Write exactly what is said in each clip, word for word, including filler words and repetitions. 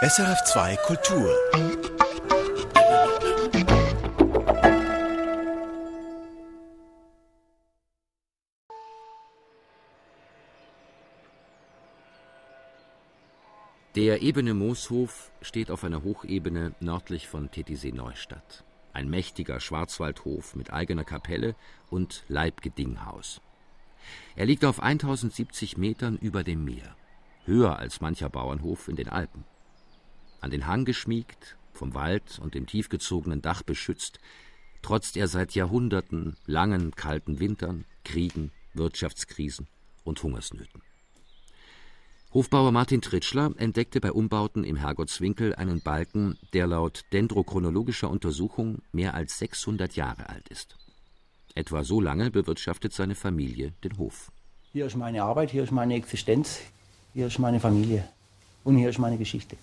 S R F zwei Kultur. Der ebene Mooshof steht auf einer Hochebene nördlich von Titisee-Neustadt. Ein mächtiger Schwarzwaldhof mit eigener Kapelle und Leibgedinghaus. Er liegt auf eintausendsiebzig Metern über dem Meer, höher als mancher Bauernhof in den Alpen. An den Hang geschmiegt, vom Wald und dem tiefgezogenen Dach beschützt, trotzt er seit Jahrhunderten langen, kalten Wintern, Kriegen, Wirtschaftskrisen und Hungersnöten. Hofbauer Martin Tritschler entdeckte bei Umbauten im Herrgottswinkel einen Balken, der laut dendrochronologischer Untersuchung mehr als sechshundert Jahre alt ist. Etwa so lange bewirtschaftet seine Familie den Hof. Hier ist meine Arbeit, hier ist meine Existenz, hier ist meine Familie und hier ist meine Geschichte.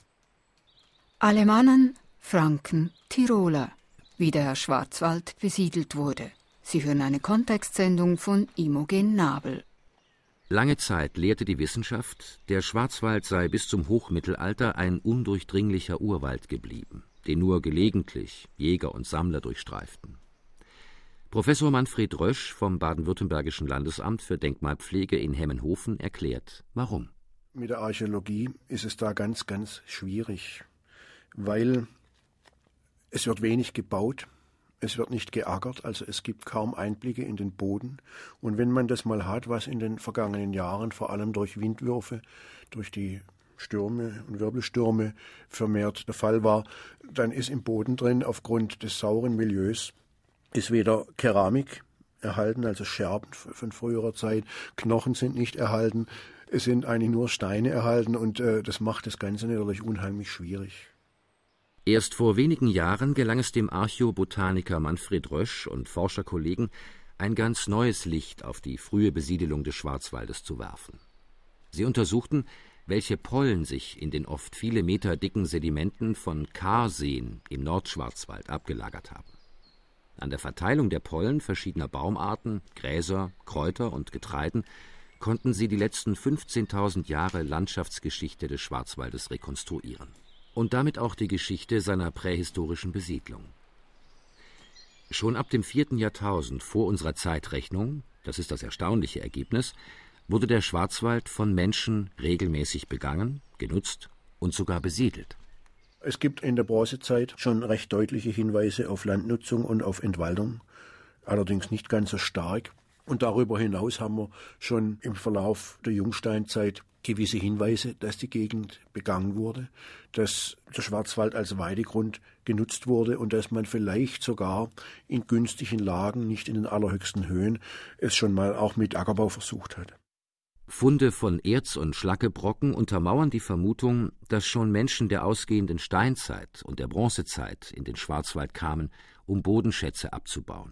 Alemannen, Franken, Tiroler, wie der Schwarzwald besiedelt wurde. Sie hören eine Kontextsendung von Imogen Nabel. Lange Zeit lehrte die Wissenschaft, der Schwarzwald sei bis zum Hochmittelalter ein undurchdringlicher Urwald geblieben, den nur gelegentlich Jäger und Sammler durchstreiften. Professor Manfred Rösch vom Baden-Württembergischen Landesamt für Denkmalpflege in Hemmenhofen erklärt, warum. Mit der Archäologie ist es da ganz, ganz schwierig, weil es wird wenig gebaut. Es wird nicht geackert, also es gibt kaum Einblicke in den Boden. Und wenn man das mal hat, was in den vergangenen Jahren vor allem durch Windwürfe, durch die Stürme und Wirbelstürme vermehrt der Fall war, dann ist im Boden drin, aufgrund des sauren Milieus, ist weder Keramik erhalten, also Scherben von früherer Zeit, Knochen sind nicht erhalten, es sind eigentlich nur Steine erhalten und äh, das macht das Ganze natürlich unheimlich schwierig. Erst vor wenigen Jahren gelang es dem Archäobotaniker Manfred Rösch und Forscherkollegen, ein ganz neues Licht auf die frühe Besiedelung des Schwarzwaldes zu werfen. Sie untersuchten, welche Pollen sich in den oft viele Meter dicken Sedimenten von Kaarseen im Nordschwarzwald abgelagert haben. An der Verteilung der Pollen verschiedener Baumarten, Gräser, Kräuter und Getreiden konnten sie die letzten fünfzehntausend Jahre Landschaftsgeschichte des Schwarzwaldes rekonstruieren. Und damit auch die Geschichte seiner prähistorischen Besiedlung. Schon ab dem vierten Jahrtausend vor unserer Zeitrechnung, das ist das erstaunliche Ergebnis, wurde der Schwarzwald von Menschen regelmäßig begangen, genutzt und sogar besiedelt. Es gibt in der Bronzezeit schon recht deutliche Hinweise auf Landnutzung und auf Entwaldung, allerdings nicht ganz so stark. Und darüber hinaus haben wir schon im Verlauf der Jungsteinzeit gewisse Hinweise, dass die Gegend begangen wurde, dass der Schwarzwald als Weidegrund genutzt wurde und dass man vielleicht sogar in günstigen Lagen, nicht in den allerhöchsten Höhen, es schon mal auch mit Ackerbau versucht hat. Funde von Erz- und Schlackebrocken untermauern die Vermutung, dass schon Menschen der ausgehenden Steinzeit und der Bronzezeit in den Schwarzwald kamen, um Bodenschätze abzubauen.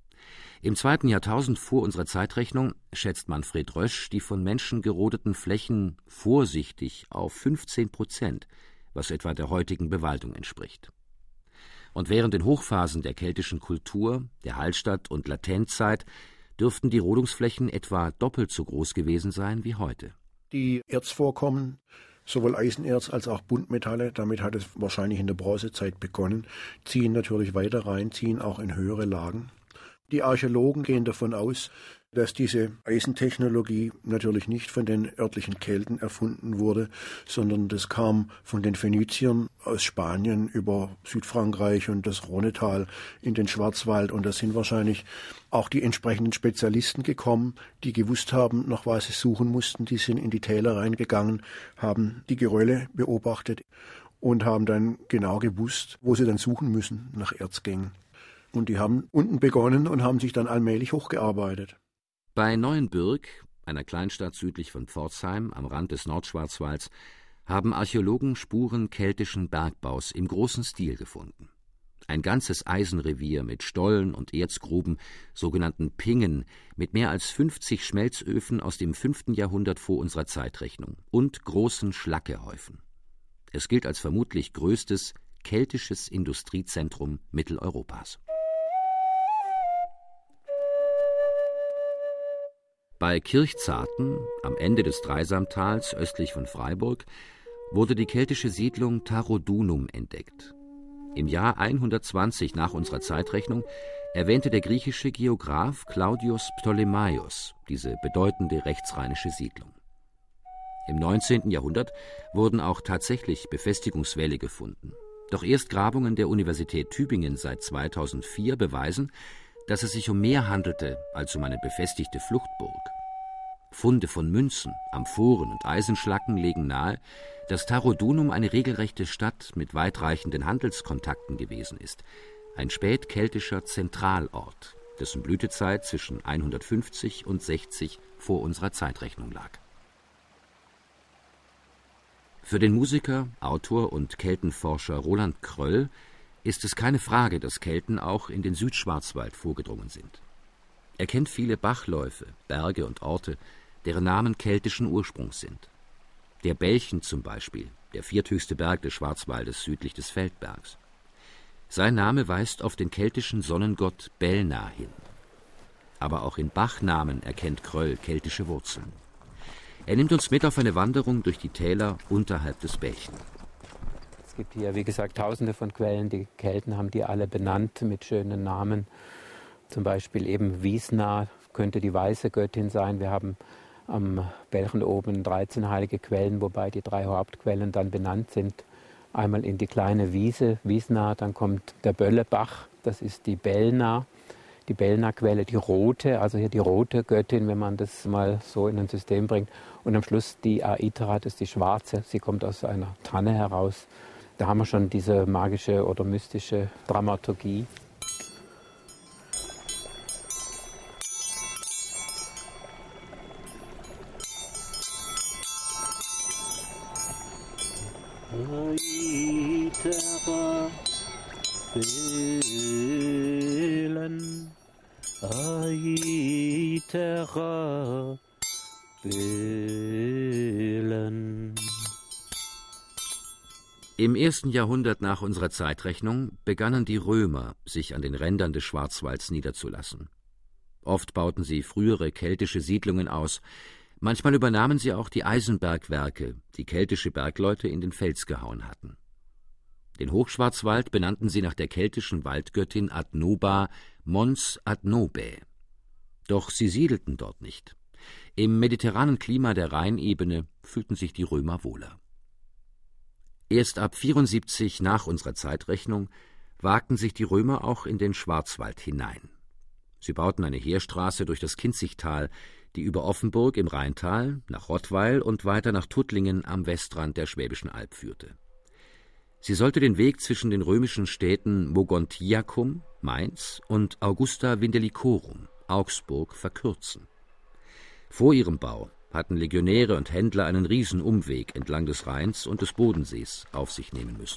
Im zweiten Jahrtausend vor unserer Zeitrechnung schätzt Manfred Rösch die von Menschen gerodeten Flächen vorsichtig auf fünfzehn Prozent, was etwa der heutigen Bewaldung entspricht. Und während den Hochphasen der keltischen Kultur, der Hallstatt- und Latenzzeit dürften die Rodungsflächen etwa doppelt so groß gewesen sein wie heute. Die Erzvorkommen, sowohl Eisenerz als auch Buntmetalle, damit hat es wahrscheinlich in der Bronzezeit begonnen, ziehen natürlich weiter rein, ziehen auch in höhere Lagen. Die Archäologen gehen davon aus, dass diese Eisentechnologie natürlich nicht von den örtlichen Kelten erfunden wurde, sondern das kam von den Phöniziern aus Spanien über Südfrankreich und das Rhonetal in den Schwarzwald. Und da sind wahrscheinlich auch die entsprechenden Spezialisten gekommen, die gewusst haben, nach was sie suchen mussten. Die sind in die Täler reingegangen, haben die Gerölle beobachtet und haben dann genau gewusst, wo sie dann suchen müssen nach Erzgängen. Und die haben unten begonnen und haben sich dann allmählich hochgearbeitet. Bei Neuenbürg, einer Kleinstadt südlich von Pforzheim am Rand des Nordschwarzwalds, haben Archäologen Spuren keltischen Bergbaus im großen Stil gefunden. Ein ganzes Eisenrevier mit Stollen und Erzgruben, sogenannten Pingen, mit mehr als fünfzig Schmelzöfen aus dem fünften Jahrhundert vor unserer Zeitrechnung und großen Schlackehäufen. Es gilt als vermutlich größtes keltisches Industriezentrum Mitteleuropas. Bei Kirchzarten, am Ende des Dreisamtals östlich von Freiburg, wurde die keltische Siedlung Tarodunum entdeckt. Im Jahr hundertzwanzig nach unserer Zeitrechnung erwähnte der griechische Geograph Claudius Ptolemaios diese bedeutende rechtsrheinische Siedlung. Im neunzehnten Jahrhundert wurden auch tatsächlich Befestigungswälle gefunden. Doch erst Grabungen der Universität Tübingen seit zweitausendvier beweisen, dass es sich um mehr handelte als um eine befestigte Fluchtburg. Funde von Münzen, Amphoren und Eisenschlacken legen nahe, dass Tarodunum eine regelrechte Stadt mit weitreichenden Handelskontakten gewesen ist, ein spätkeltischer Zentralort, dessen Blütezeit zwischen hundertfünfzig und sechzig vor unserer Zeitrechnung lag. Für den Musiker, Autor und Keltenforscher Roland Kröll ist es keine Frage, dass Kelten auch in den Südschwarzwald vorgedrungen sind. Er kennt viele Bachläufe, Berge und Orte, deren Namen keltischen Ursprungs sind. Der Belchen zum Beispiel, der vierthöchste Berg des Schwarzwaldes südlich des Feldbergs. Sein Name weist auf den keltischen Sonnengott Belna hin. Aber auch in Bachnamen erkennt Kröll keltische Wurzeln. Er nimmt uns mit auf eine Wanderung durch die Täler unterhalb des Belchen. Es gibt hier, wie gesagt, tausende von Quellen. Die Kelten haben die alle benannt mit schönen Namen. Zum Beispiel eben Wiesna könnte die weiße Göttin sein. Wir haben am Belchen oben dreizehn heilige Quellen, wobei die drei Hauptquellen dann benannt sind. Einmal in die kleine Wiese, Wiesna, dann kommt der Böllebach, das ist die Belna. Die Belna-Quelle, die rote, also hier die rote Göttin, wenn man das mal so in ein System bringt. Und am Schluss die Aitra, das ist die schwarze, sie kommt aus einer Tanne heraus. Da haben wir schon diese magische oder mystische Dramaturgie. Aitra Belen, Aitra Belen. Im ersten Jahrhundert nach unserer Zeitrechnung begannen die Römer, sich an den Rändern des Schwarzwalds niederzulassen. Oft bauten sie frühere keltische Siedlungen aus, manchmal übernahmen sie auch die Eisenbergwerke, die keltische Bergleute in den Fels gehauen hatten. Den Hochschwarzwald benannten sie nach der keltischen Waldgöttin Adnoba Mons Adnobae. Doch sie siedelten dort nicht. Im mediterranen Klima der Rheinebene fühlten sich die Römer wohler. Erst ab vierundsiebzig nach unserer Zeitrechnung wagten sich die Römer auch in den Schwarzwald hinein. Sie bauten eine Heerstraße durch das Kinzigtal, die über Offenburg im Rheintal, nach Rottweil und weiter nach Tuttlingen am Westrand der Schwäbischen Alb führte. Sie sollte den Weg zwischen den römischen Städten Mogontiacum, Mainz, und Augusta Vindelicorum, Augsburg, verkürzen. Vor ihrem Bau hatten Legionäre und Händler einen Riesenumweg entlang des Rheins und des Bodensees auf sich nehmen müssen.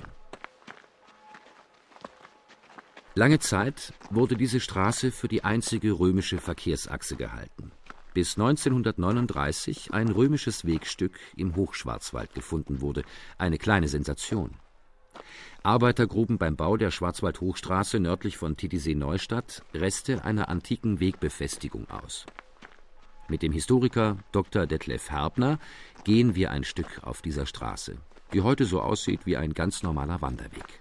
Lange Zeit wurde diese Straße für die einzige römische Verkehrsachse gehalten, bis neunzehnhundertneununddreißig ein römisches Wegstück im Hochschwarzwald gefunden wurde, eine kleine Sensation. Arbeiter gruben beim Bau der Schwarzwald-Hochstraße nördlich von Titisee-Neustadt Reste einer antiken Wegbefestigung aus. Mit dem Historiker Doktor Detlef Herbner gehen wir ein Stück auf dieser Straße, die heute so aussieht wie ein ganz normaler Wanderweg.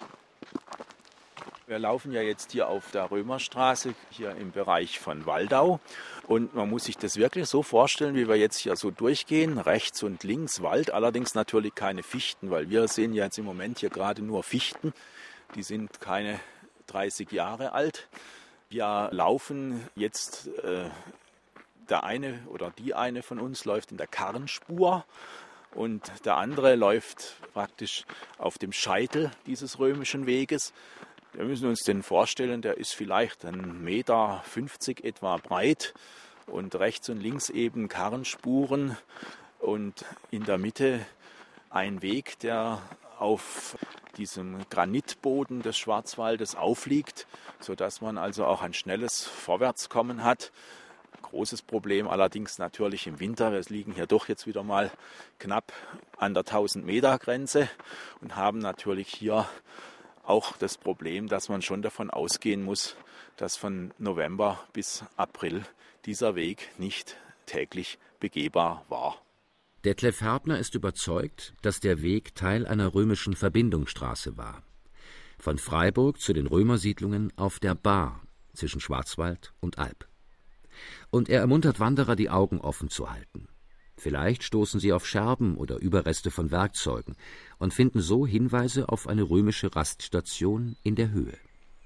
Wir laufen ja jetzt hier auf der Römerstraße, hier im Bereich von Waldau. Und man muss sich das wirklich so vorstellen, wie wir jetzt hier so durchgehen. Rechts und links Wald, allerdings natürlich keine Fichten, weil wir sehen ja jetzt im Moment hier gerade nur Fichten. Die sind keine dreißig Jahre alt. Wir laufen jetzt, äh, der eine oder die eine von uns läuft in der Karrenspur. Und der andere läuft praktisch auf dem Scheitel dieses römischen Weges. Wir müssen uns den vorstellen, der ist vielleicht ein Meter fünfzig etwa breit und rechts und links eben Karrenspuren und in der Mitte ein Weg, der auf diesem Granitboden des Schwarzwaldes aufliegt, sodass man also auch ein schnelles Vorwärtskommen hat. Großes Problem allerdings natürlich im Winter. Wir liegen hier doch jetzt wieder mal knapp an der tausend-Meter-Grenze und haben natürlich hier auch das Problem, dass man schon davon ausgehen muss, dass von November bis April dieser Weg nicht täglich begehbar war. Detlef Herbner ist überzeugt, dass der Weg Teil einer römischen Verbindungsstraße war. Von Freiburg zu den Römersiedlungen auf der Baar zwischen Schwarzwald und Alb. Und er ermuntert Wanderer, die Augen offen zu halten. Vielleicht stoßen sie auf Scherben oder Überreste von Werkzeugen und finden so Hinweise auf eine römische Raststation in der Höhe.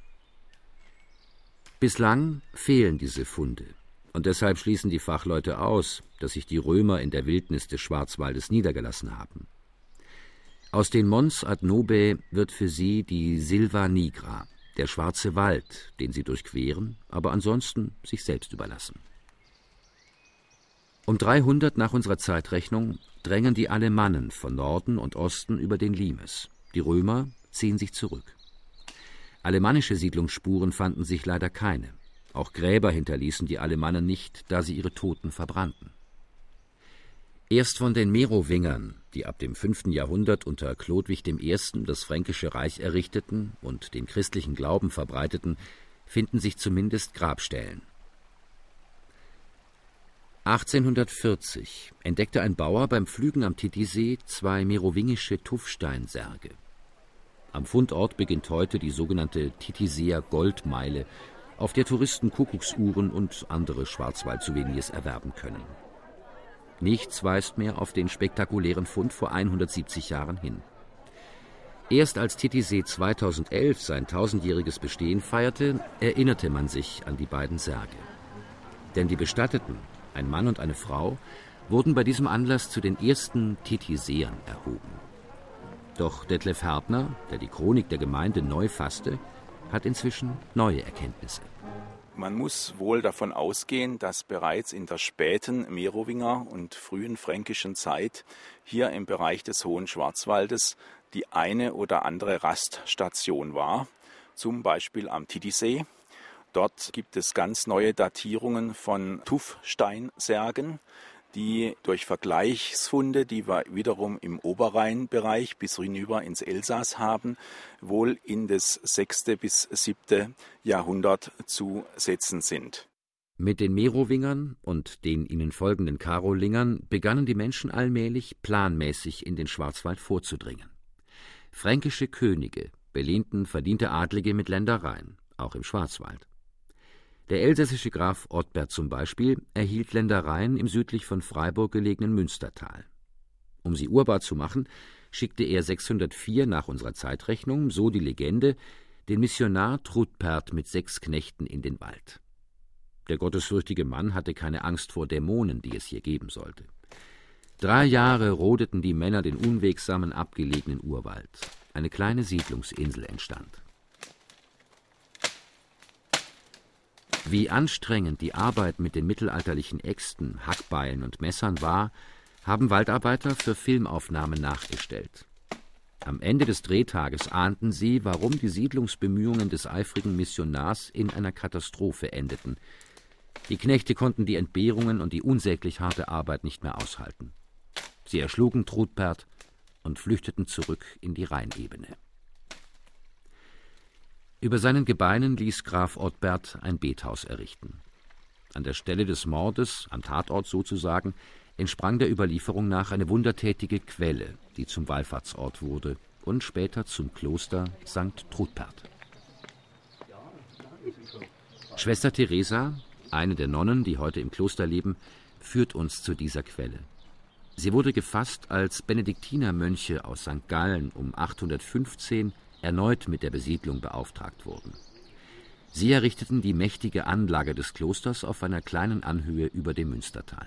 Bislang fehlen diese Funde. Und deshalb schließen die Fachleute aus, dass sich die Römer in der Wildnis des Schwarzwaldes niedergelassen haben. Aus den Mons ad Nobae wird für sie die Silva Nigra, der schwarze Wald, den sie durchqueren, aber ansonsten sich selbst überlassen. Um dreihundert nach unserer Zeitrechnung drängen die Alemannen von Norden und Osten über den Limes. Die Römer ziehen sich zurück. Alemannische Siedlungsspuren fanden sich leider keine. Auch Gräber hinterließen die Alemannen nicht, da sie ihre Toten verbrannten. Erst von den Merowingern, die ab dem fünften Jahrhundert unter Chlodwig der Erste das Fränkische Reich errichteten und den christlichen Glauben verbreiteten, finden sich zumindest Grabstellen. achtzehnhundertvierzig entdeckte ein Bauer beim Pflügen am Titisee zwei merowingische Tuffsteinsärge. Am Fundort beginnt heute die sogenannte Titiseer Goldmeile, auf der Touristen Kuckucksuhren und andere Schwarzwald-Souvenirs erwerben können. Nichts weist mehr auf den spektakulären Fund vor hundertsiebzig Jahren hin. Erst als Titisee zweitausendelf sein tausendjähriges Bestehen feierte, erinnerte man sich an die beiden Särge. Denn die Bestatteten, ein Mann und eine Frau, wurden bei diesem Anlass zu den ersten Titiseern erhoben. Doch Detlef Herbner, der die Chronik der Gemeinde neu fasste, hat inzwischen neue Erkenntnisse. Man muss wohl davon ausgehen, dass bereits in der späten Merowinger und frühen fränkischen Zeit hier im Bereich des Hohen Schwarzwaldes die eine oder andere Raststation war, zum Beispiel am Titisee. Dort gibt es ganz neue Datierungen von Tuffsteinsärgen, die durch Vergleichsfunde, die wir wiederum im Oberrheinbereich bis hinüber ins Elsass haben, wohl in das sechste bis siebte Jahrhundert zu setzen sind. Mit den Merowingern und den ihnen folgenden Karolingern begannen die Menschen allmählich planmäßig in den Schwarzwald vorzudringen. Fränkische Könige belehnten verdiente Adlige mit Ländereien, auch im Schwarzwald. Der elsässische Graf Ottbert zum Beispiel erhielt Ländereien im südlich von Freiburg gelegenen Münstertal. Um sie urbar zu machen, schickte er sechshundertvier nach unserer Zeitrechnung, so die Legende, den Missionar Trudpert mit sechs Knechten in den Wald. Der gottesfürchtige Mann hatte keine Angst vor Dämonen, die es hier geben sollte. Drei Jahre rodeten die Männer den unwegsamen, abgelegenen Urwald. Eine kleine Siedlungsinsel entstand. Wie anstrengend die Arbeit mit den mittelalterlichen Äxten, Hackbeilen und Messern war, haben Waldarbeiter für Filmaufnahmen nachgestellt. Am Ende des Drehtages ahnten sie, warum die Siedlungsbemühungen des eifrigen Missionars in einer Katastrophe endeten. Die Knechte konnten die Entbehrungen und die unsäglich harte Arbeit nicht mehr aushalten. Sie erschlugen Trudpert und flüchteten zurück in die Rheinebene. Über seinen Gebeinen ließ Graf Ottbert ein Bethaus errichten. An der Stelle des Mordes, am Tatort sozusagen, entsprang der Überlieferung nach eine wundertätige Quelle, die zum Wallfahrtsort wurde und später zum Kloster Sankt Trudpert. Schwester Theresa, eine der Nonnen, die heute im Kloster leben, führt uns zu dieser Quelle. Sie wurde gefasst, als Benediktinermönche aus Sankt Gallen um achthundertfünfzehn erneut mit der Besiedlung beauftragt wurden. Sie errichteten die mächtige Anlage des Klosters auf einer kleinen Anhöhe über dem Münstertal.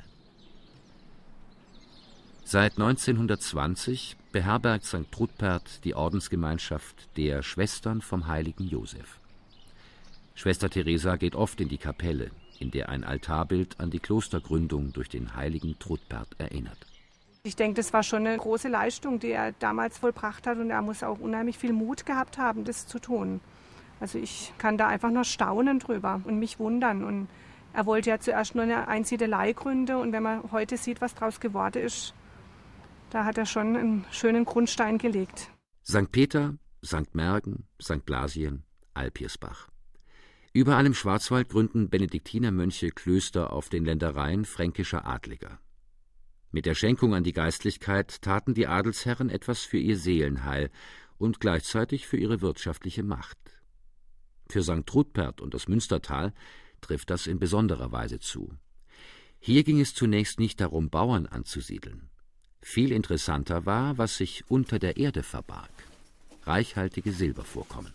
Seit neunzehnhundertzwanzig beherbergt Sankt Trudpert die Ordensgemeinschaft der Schwestern vom heiligen Josef. Schwester Theresa geht oft in die Kapelle, in der ein Altarbild an die Klostergründung durch den heiligen Trudpert erinnert. Ich denke, das war schon eine große Leistung, die er damals vollbracht hat, und er muss auch unheimlich viel Mut gehabt haben, das zu tun. Also ich kann da einfach nur staunen drüber und mich wundern. Und er wollte ja zuerst nur eine Einsiedelei gründen, und wenn man heute sieht, was daraus geworden ist, da hat er schon einen schönen Grundstein gelegt. Sankt Peter, Sankt Märgen, Sankt Blasien, Alpirsbach. Überall im Schwarzwald gründen Benediktinermönche Klöster auf den Ländereien fränkischer Adliger. Mit der Schenkung an die Geistlichkeit taten die Adelsherren etwas für ihr Seelenheil und gleichzeitig für ihre wirtschaftliche Macht. Für Sankt Trudpert und das Münstertal trifft das in besonderer Weise zu. Hier ging es zunächst nicht darum, Bauern anzusiedeln. Viel interessanter war, was sich unter der Erde verbarg: reichhaltige Silbervorkommen.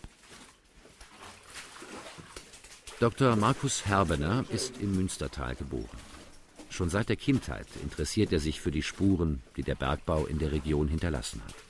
Doktor Markus Herbener ist im Münstertal geboren. Schon seit der Kindheit interessiert er sich für die Spuren, die der Bergbau in der Region hinterlassen hat.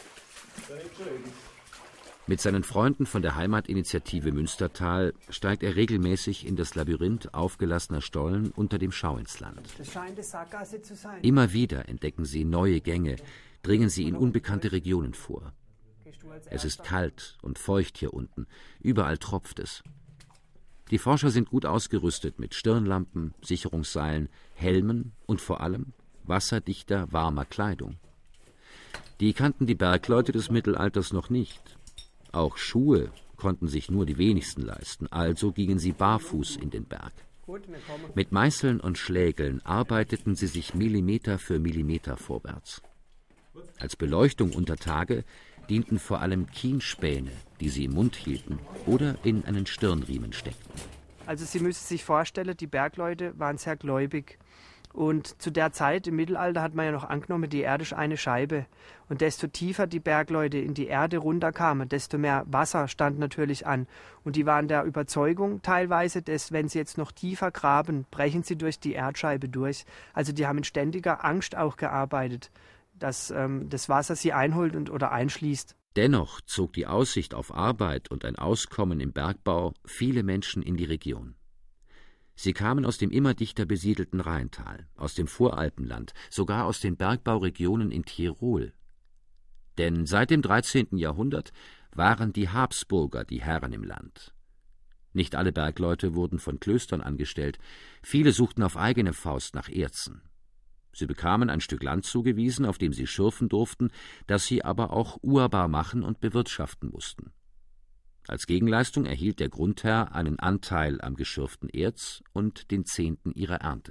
Mit seinen Freunden von der Heimatinitiative Münstertal steigt er regelmäßig in das Labyrinth aufgelassener Stollen unter dem Schauinsland. Das scheint eine Sackgasse zu sein. Immer wieder entdecken sie neue Gänge, dringen sie in unbekannte Regionen vor. Es ist kalt und feucht hier unten, überall tropft es. Die Forscher sind gut ausgerüstet mit Stirnlampen, Sicherungsseilen, Helmen und vor allem wasserdichter, warmer Kleidung. Die kannten die Bergleute des Mittelalters noch nicht. Auch Schuhe konnten sich nur die wenigsten leisten, also gingen sie barfuß in den Berg. Mit Meißeln und Schlägeln arbeiteten sie sich Millimeter für Millimeter vorwärts. Als Beleuchtung unter Tage dienten vor allem Kienspäne, die sie im Mund hielten oder in einen Stirnriemen steckten. Also Sie müssen sich vorstellen, die Bergleute waren sehr gläubig. Und zu der Zeit, im Mittelalter, hat man ja noch angenommen, die Erde ist eine Scheibe. Und desto tiefer die Bergleute in die Erde runterkamen, desto mehr Wasser stand natürlich an. Und die waren der Überzeugung teilweise, dass wenn sie jetzt noch tiefer graben, brechen sie durch die Erdscheibe durch. Also die haben in ständiger Angst auch gearbeitet, dass ähm, das Wasser sie einholt und oder einschließt. Dennoch zog die Aussicht auf Arbeit und ein Auskommen im Bergbau viele Menschen in die Region. Sie kamen aus dem immer dichter besiedelten Rheintal, aus dem Voralpenland, sogar aus den Bergbauregionen in Tirol. Denn seit dem dreizehnten Jahrhundert waren die Habsburger die Herren im Land. Nicht alle Bergleute wurden von Klöstern angestellt, viele suchten auf eigene Faust nach Erzen. Sie bekamen ein Stück Land zugewiesen, auf dem sie schürfen durften, das sie aber auch urbar machen und bewirtschaften mussten. Als Gegenleistung erhielt der Grundherr einen Anteil am geschürften Erz und den Zehnten ihrer Ernte.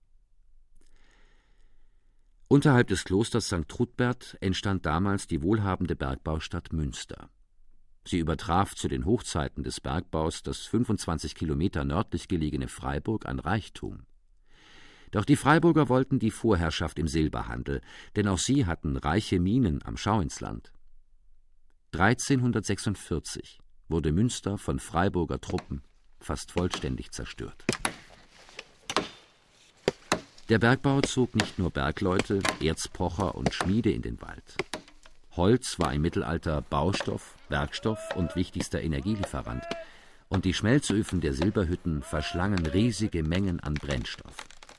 Unterhalb des Klosters Sankt Trudpert entstand damals die wohlhabende Bergbaustadt Münster. Sie übertraf zu den Hochzeiten des Bergbaus das fünfundzwanzig Kilometer nördlich gelegene Freiburg an Reichtum. Doch die Freiburger wollten die Vorherrschaft im Silberhandel, denn auch sie hatten reiche Minen am Schauinsland. dreizehnhundertsechsundvierzig wurde Münster von Freiburger Truppen fast vollständig zerstört. Der Bergbau zog nicht nur Bergleute, Erzpocher und Schmiede in den Wald. Holz war im Mittelalter Baustoff, Werkstoff und wichtigster Energielieferant, und die Schmelzöfen der Silberhütten verschlangen riesige Mengen an Brennstoff.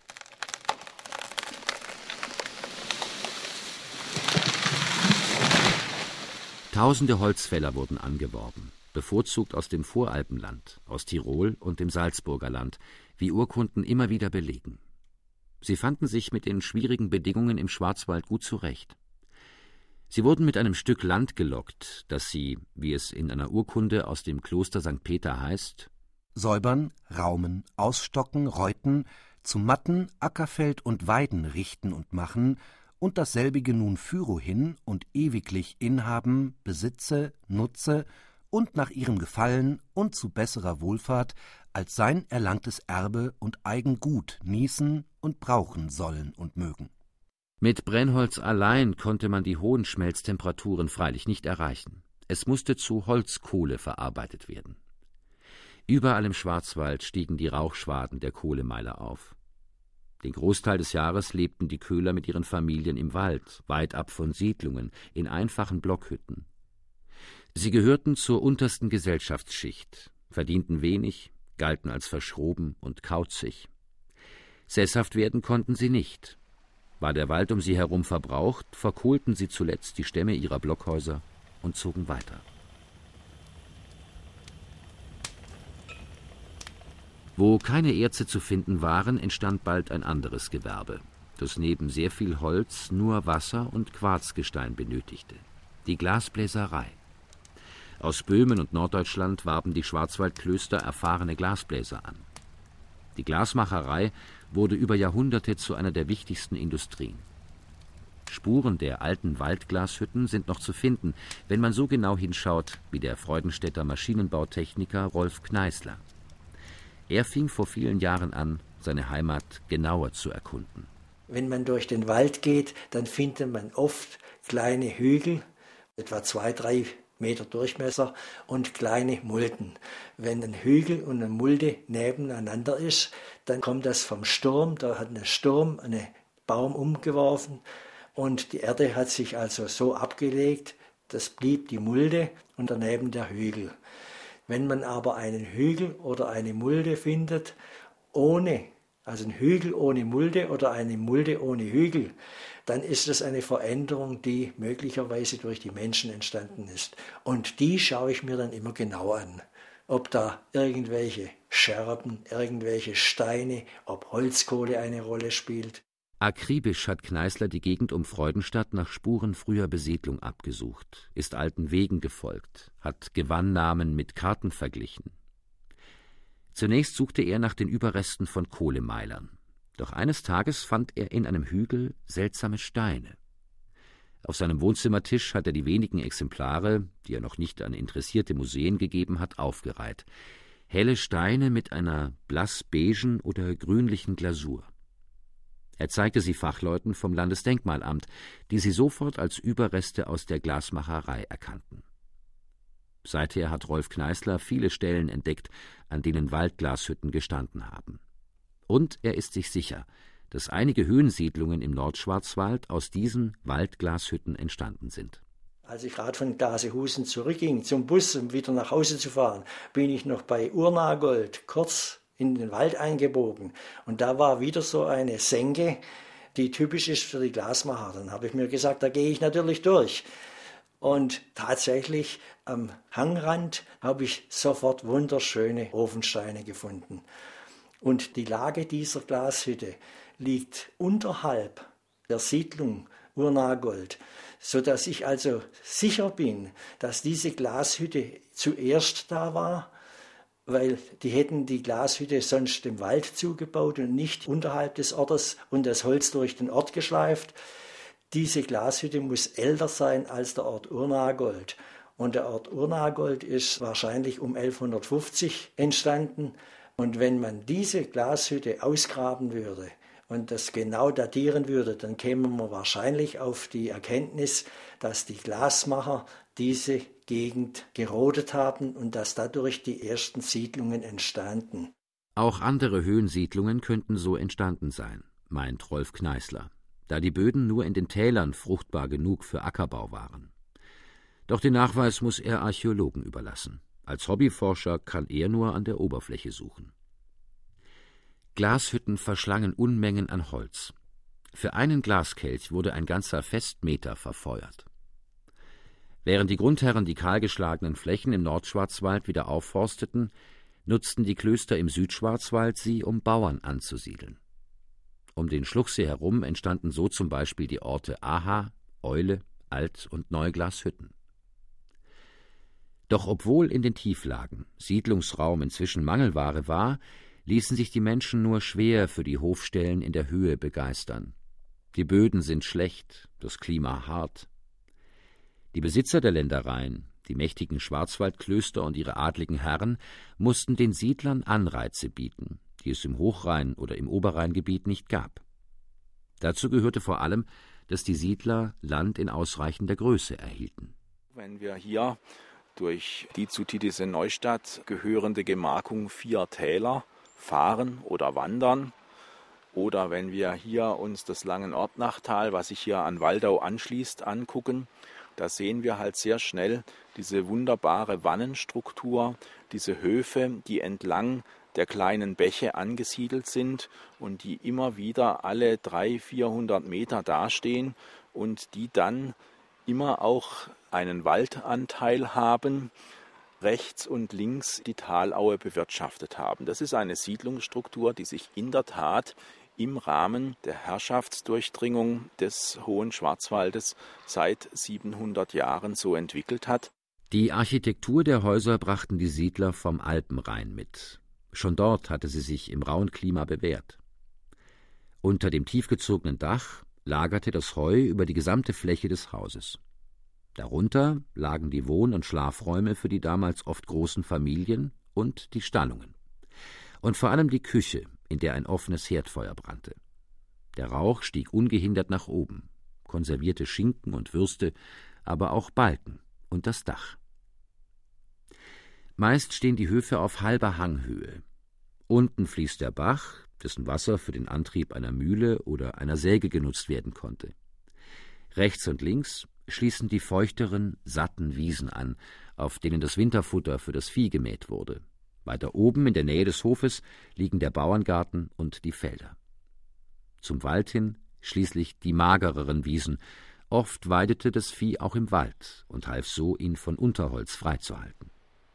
Tausende Holzfäller wurden angeworben, bevorzugt aus dem Voralpenland, aus Tirol und dem Salzburger Land, wie Urkunden immer wieder belegen. Sie fanden sich mit den schwierigen Bedingungen im Schwarzwald gut zurecht. Sie wurden mit einem Stück Land gelockt, das sie, wie es in einer Urkunde aus dem Kloster Sankt Peter heißt, säubern, raumen, ausstocken, reuten, zu Matten, Ackerfeld und Weiden richten und machen, und dasselbige nun fürohin und ewiglich inhaben, besitze, nutze und nach ihrem Gefallen und zu besserer Wohlfahrt als sein erlangtes Erbe und Eigengut nießen und brauchen sollen und mögen. Mit Brennholz allein konnte man die hohen Schmelztemperaturen freilich nicht erreichen. Es musste zu Holzkohle verarbeitet werden. Überall im Schwarzwald stiegen die Rauchschwaden der Kohlemeiler auf. Den Großteil des Jahres lebten die Köhler mit ihren Familien im Wald, weit ab von Siedlungen, in einfachen Blockhütten. Sie gehörten zur untersten Gesellschaftsschicht, verdienten wenig, galten als verschroben und kauzig. Sesshaft werden konnten sie nicht. War der Wald um sie herum verbraucht, verkohlten sie zuletzt die Stämme ihrer Blockhäuser und zogen weiter. Wo keine Erze zu finden waren, entstand bald ein anderes Gewerbe, das neben sehr viel Holz nur Wasser und Quarzgestein benötigte: die Glasbläserei. Aus Böhmen und Norddeutschland warben die Schwarzwaldklöster erfahrene Glasbläser an. Die Glasmacherei wurde über Jahrhunderte zu einer der wichtigsten Industrien. Spuren der alten Waldglashütten sind noch zu finden, wenn man so genau hinschaut wie der Freudenstädter Maschinenbautechniker Rolf Kneißler. Er fing vor vielen Jahren an, seine Heimat genauer zu erkunden. Wenn man durch den Wald geht, dann findet man oft kleine Hügel, etwa zwei, drei Meter Durchmesser und kleine Mulden. Wenn ein Hügel und eine Mulde nebeneinander ist, dann kommt das vom Sturm. Da hat ein Sturm einen Baum umgeworfen und die Erde hat sich also so abgelegt, das blieb die Mulde und daneben der Hügel. Wenn man aber einen Hügel oder eine Mulde findet, ohne, also ein Hügel ohne Mulde oder eine Mulde ohne Hügel, dann ist es eine Veränderung, die möglicherweise durch die Menschen entstanden ist. Und die schaue ich mir dann immer genau an. Ob da irgendwelche Scherben, irgendwelche Steine, ob Holzkohle eine Rolle spielt. Akribisch hat Kneißler die Gegend um Freudenstadt nach Spuren früher Besiedlung abgesucht, ist alten Wegen gefolgt, hat Gewannnamen mit Karten verglichen. Zunächst suchte er nach den Überresten von Kohlemeilern. Doch eines Tages fand er in einem Hügel seltsame Steine. Auf seinem Wohnzimmertisch hat er die wenigen Exemplare, die er noch nicht an interessierte Museen gegeben hat, aufgereiht. Helle Steine mit einer blass-beigen oder grünlichen Glasur. Er zeigte sie Fachleuten vom Landesdenkmalamt, die sie sofort als Überreste aus der Glasmacherei erkannten. Seither hat Rolf Kneißler viele Stellen entdeckt, an denen Waldglashütten gestanden haben. Und er ist sich sicher, dass einige Höhensiedlungen im Nordschwarzwald aus diesen Waldglashütten entstanden sind. Als ich gerade von Gasehusen zurückging zum Bus, um wieder nach Hause zu fahren, bin ich noch bei Urnagold kurz in den Wald eingebogen. Und da war wieder so eine Senke, die typisch ist für die Glasmacher. Dann habe ich mir gesagt, da gehe ich natürlich durch. Und tatsächlich am Hangrand habe ich sofort wunderschöne Ofensteine gefunden. Und die Lage dieser Glashütte liegt unterhalb der Siedlung Urnagold, sodass ich also sicher bin, dass diese Glashütte zuerst da war, weil die hätten die Glashütte sonst dem Wald zugebaut und nicht unterhalb des Ortes und das Holz durch den Ort geschleift. Diese Glashütte muss älter sein als der Ort Urnagold. Und der Ort Urnagold ist wahrscheinlich um elfhundertfünfzig entstanden. Und wenn man diese Glashütte ausgraben würde und das genau datieren würde, dann käme man wahrscheinlich auf die Erkenntnis, dass die Glasmacher diese Gegend gerodet haben und dass dadurch die ersten Siedlungen entstanden. Auch andere Höhensiedlungen könnten so entstanden sein, meint Rolf Kneißler, da die Böden nur in den Tälern fruchtbar genug für Ackerbau waren. Doch den Nachweis muss er Archäologen überlassen. Als Hobbyforscher kann er nur an der Oberfläche suchen. Glashütten verschlangen Unmengen an Holz. Für einen Glaskelch wurde ein ganzer Festmeter verfeuert. Während die Grundherren die kahlgeschlagenen Flächen im Nordschwarzwald wieder aufforsteten, nutzten die Klöster im Südschwarzwald sie, um Bauern anzusiedeln. Um den Schluchsee herum entstanden so zum Beispiel die Orte Aha, Eule, Alt- und Neuglashütten. Doch obwohl in den Tieflagen Siedlungsraum inzwischen Mangelware war, ließen sich die Menschen nur schwer für die Hofstellen in der Höhe begeistern. Die Böden sind schlecht, das Klima hart. Die Besitzer der Ländereien, die mächtigen Schwarzwaldklöster und ihre adligen Herren, mussten den Siedlern Anreize bieten, die es im Hochrhein- oder im Oberrheingebiet nicht gab. Dazu gehörte vor allem, dass die Siedler Land in ausreichender Größe erhielten. Wenn wir hier durch die zu Titisee-Neustadt gehörende Gemarkung Vier Täler fahren oder wandern, oder wenn wir hier uns das Langenordnachtal, was sich hier an Waldau anschließt, angucken, da sehen wir halt sehr schnell diese wunderbare Wannenstruktur, diese Höfe, die entlang der kleinen Bäche angesiedelt sind und die immer wieder alle dreihundert, vierhundert Meter dastehen und die dann immer auch einen Waldanteil haben, rechts und links die Talaue bewirtschaftet haben. Das ist eine Siedlungsstruktur, die sich in der Tat im Rahmen der Herrschaftsdurchdringung des Hohen Schwarzwaldes seit siebenhundert Jahren so entwickelt hat. Die Architektur der Häuser brachten die Siedler vom Alpenrhein mit. Schon dort hatte sie sich im rauen Klima bewährt. Unter dem tiefgezogenen Dach lagerte das Heu über die gesamte Fläche des Hauses. Darunter lagen die Wohn- und Schlafräume für die damals oft großen Familien und die Stallungen. Und vor allem die Küche, in der ein offenes Herdfeuer brannte. Der Rauch stieg ungehindert nach oben, konservierte Schinken und Würste, aber auch Balken und das Dach. Meist stehen die Höfe auf halber Hanghöhe. Unten fließt der Bach, dessen Wasser für den Antrieb einer Mühle oder einer Säge genutzt werden konnte. Rechts und links schließen die feuchteren, satten Wiesen an, auf denen das Winterfutter für das Vieh gemäht wurde. Weiter oben in der Nähe des Hofes liegen der Bauerngarten und die Felder. Zum Wald hin schließlich die magereren Wiesen. Oft weidete das Vieh auch im Wald und half so, ihn von Unterholz freizuhalten.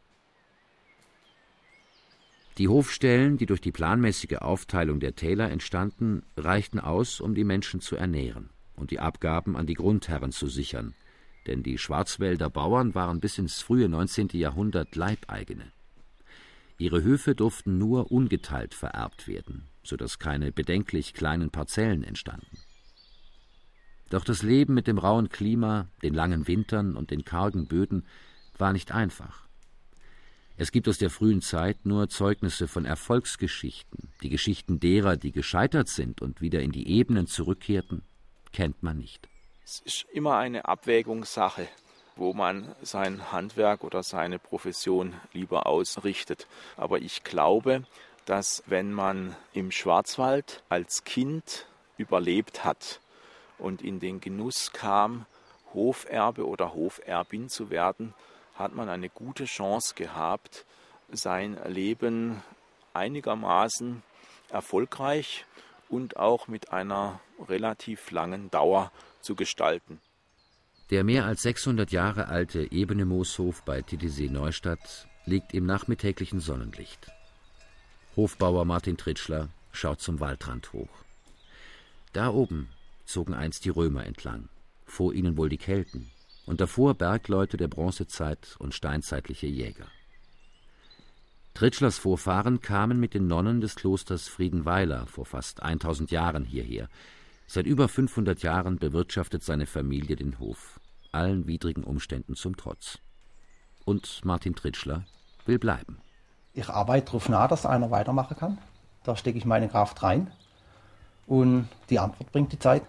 Die Hofstellen, die durch die planmäßige Aufteilung der Täler entstanden, reichten aus, um die Menschen zu ernähren und die Abgaben an die Grundherren zu sichern, denn die Schwarzwälder Bauern waren bis ins frühe neunzehnte Jahrhundert Leibeigene. Ihre Höfe durften nur ungeteilt vererbt werden, so dass keine bedenklich kleinen Parzellen entstanden. Doch das Leben mit dem rauen Klima, den langen Wintern und den kargen Böden war nicht einfach. Es gibt aus der frühen Zeit nur Zeugnisse von Erfolgsgeschichten. Die Geschichten derer, die gescheitert sind und wieder in die Ebenen zurückkehrten, kennt man nicht. Es ist immer eine Abwägungssache, wo man sein Handwerk oder seine Profession lieber ausrichtet. Aber ich glaube, dass wenn man im Schwarzwald als Kind überlebt hat und in den Genuss kam, Hoferbe oder Hoferbin zu werden, hat man eine gute Chance gehabt, sein Leben einigermaßen erfolgreich und auch mit einer relativ langen Dauer zu gestalten. Der mehr als sechshundert Jahre alte ebene Mooshof bei Titisee-Neustadt liegt im nachmittäglichen Sonnenlicht. Hofbauer Martin Tritschler schaut zum Waldrand hoch. Da oben zogen einst die Römer entlang, vor ihnen wohl die Kelten und davor Bergleute der Bronzezeit und steinzeitliche Jäger. Tritschlers Vorfahren kamen mit den Nonnen des Klosters Friedenweiler vor fast tausend Jahren hierher. Seit über fünfhundert Jahren bewirtschaftet seine Familie den Hof, allen widrigen Umständen zum Trotz. Und Martin Tritschler will bleiben. Ich arbeite darauf nach, dass einer weitermachen kann. Da stecke ich meine Kraft rein. Und die Antwort bringt die Zeit.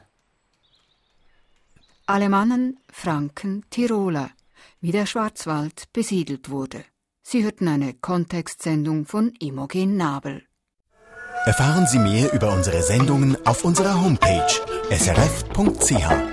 Alemannen, Franken, Tiroler, wie der Schwarzwald besiedelt wurde. Sie hörten eine Kontextsendung von Imogen Nabel. Erfahren Sie mehr über unsere Sendungen auf unserer Homepage s r f punkt c h.